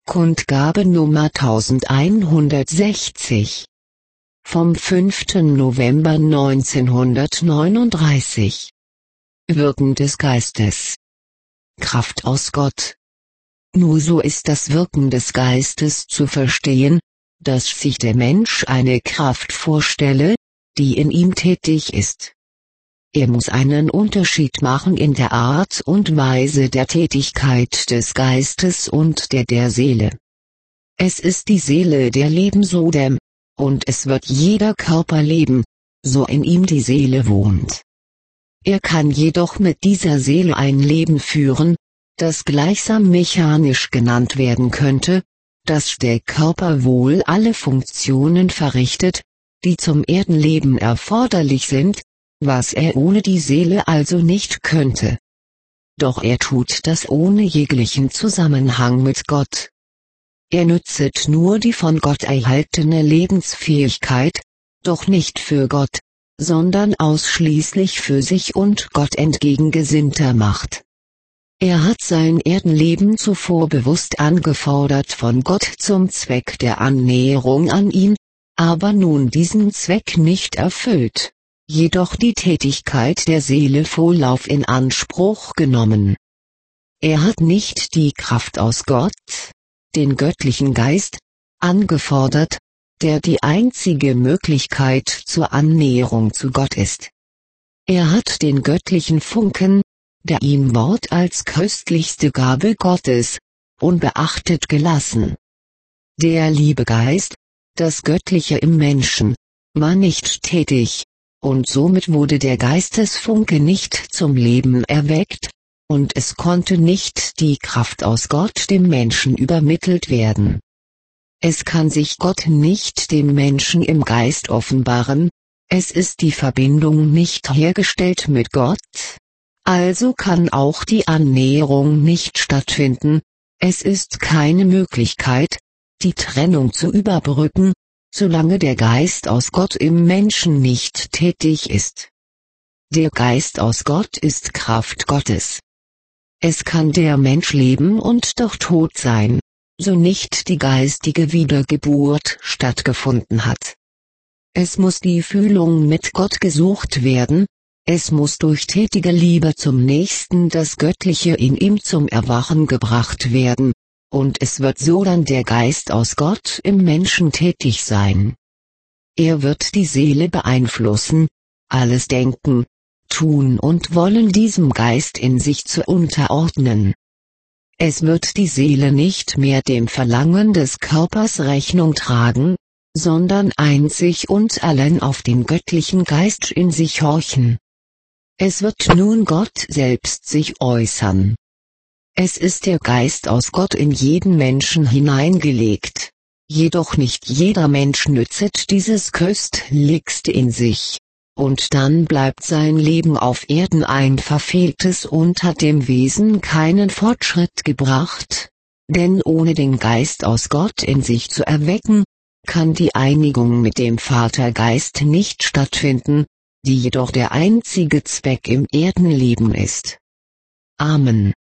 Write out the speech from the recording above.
Kundgabe Nummer 1160 vom 5. November 1939. Wirken des Geistes. Kraft aus Gott. Nur so ist das Wirken des Geistes zu verstehen, dass sich der Mensch eine Kraft vorstelle, die in ihm tätig ist. Er muss einen Unterschied machen in der Art und Weise der Tätigkeit des Geistes und der Seele. Es ist die Seele der Lebensodem, und es wird jeder Körper leben, so in ihm die Seele wohnt. Er kann jedoch mit dieser Seele ein Leben führen, das gleichsam mechanisch genannt werden könnte, dass der Körper wohl alle Funktionen verrichtet, die zum Erdenleben erforderlich sind, was er ohne die Seele also nicht könnte. Doch er tut das ohne jeglichen Zusammenhang mit Gott. Er nützet nur die von Gott erhaltene Lebensfähigkeit, doch nicht für Gott, sondern ausschließlich für sich und Gott entgegengesinnter Macht. Er hat sein Erdenleben zuvor bewusst angefordert von Gott zum Zweck der Annäherung an ihn, aber nun diesen Zweck nicht erfüllt, jedoch die Tätigkeit der Seele Vorlauf in Anspruch genommen. Er hat nicht die Kraft aus Gott, den göttlichen Geist, angefordert, der die einzige Möglichkeit zur Annäherung zu Gott ist. Er hat den göttlichen Funken, der ihm Wort als köstlichste Gabe Gottes, unbeachtet gelassen. Der Liebegeist, das Göttliche im Menschen, war nicht tätig, und somit wurde der Geistesfunke nicht zum Leben erweckt, und es konnte nicht die Kraft aus Gott dem Menschen übermittelt werden. Es kann sich Gott nicht dem Menschen im Geist offenbaren, es ist die Verbindung nicht hergestellt mit Gott, also kann auch die Annäherung nicht stattfinden, es ist keine Möglichkeit, die Trennung zu überbrücken, solange der Geist aus Gott im Menschen nicht tätig ist. Der Geist aus Gott ist Kraft Gottes. Es kann der Mensch leben und doch tot sein, so nicht die geistige Wiedergeburt stattgefunden hat. Es muss die Fühlung mit Gott gesucht werden, es muss durch tätige Liebe zum Nächsten das Göttliche in ihm zum Erwachen gebracht werden, und es wird so dann der Geist aus Gott im Menschen tätig sein. Er wird die Seele beeinflussen, alles Denken, Tun und Wollen diesem Geist in sich zu unterordnen. Es wird die Seele nicht mehr dem Verlangen des Körpers Rechnung tragen, sondern einzig und allein auf den göttlichen Geist in sich horchen. Es wird nun Gott selbst sich äußern. Es ist der Geist aus Gott in jeden Menschen hineingelegt, jedoch nicht jeder Mensch nützet dieses Köstlichste in sich, und dann bleibt sein Leben auf Erden ein verfehltes und hat dem Wesen keinen Fortschritt gebracht, denn ohne den Geist aus Gott in sich zu erwecken, kann die Einigung mit dem Vatergeist nicht stattfinden, die jedoch der einzige Zweck im Erdenleben ist. Amen.